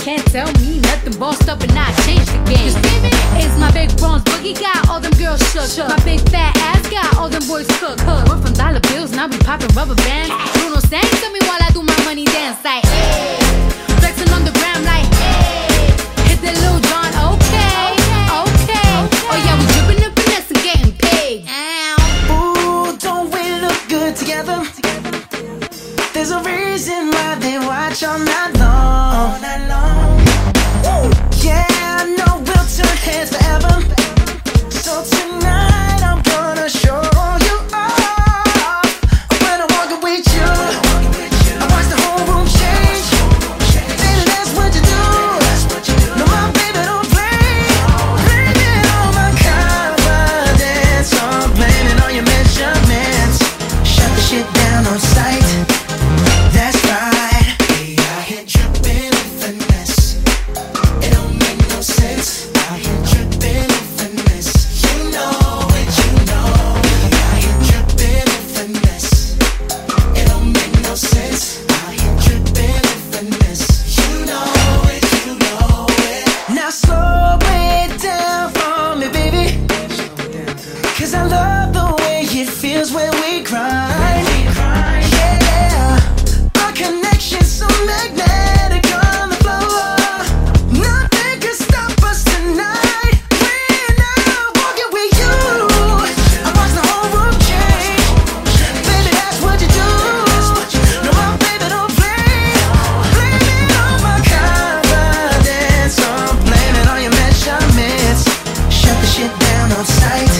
can't tell me nothing. Bossed up and I changed the game. Just baby, it's my big bronze boogie got all them girls shook. My big fat ass got all them boys cook. Went from dollar bills, now we popping rubber bands. Bruno sang to me while I do my money dance like hey. Flexing on the gram like hey. Hit that Lil Jon, okay. Oh yeah, we dripping and finesse and getting paid. Ooh, don't we look good together? There's a reason why they watch all night long. Woo. Yeah, I know we'll turn heads forever. So tonight I'm gonna show you off. When I'm walking with you, I watch the whole room change. Baby, that's what you do. No, my baby don't play. Blaming all my confidence. I'm blaming all your measurements. Shut the shit down on sight. That's right. We out here dripping in finesse. It don't make no sense. Out here dripping in finesse. You know it, you know. We out here dripping in finesse. It don't make no sense. Out here dripping in finesse. You know it, you know it. Now slow it down for me, baby. 'Cause I love the way it feels when we grind. Connection so magnetic on the floor. Nothing can stop us tonight. We're now walking with you. I watch the whole room change. Baby, that's what you do. No, my baby don't play. Blaming all my confidence. I'm blaming all your measurements. Shut the shit down on sight.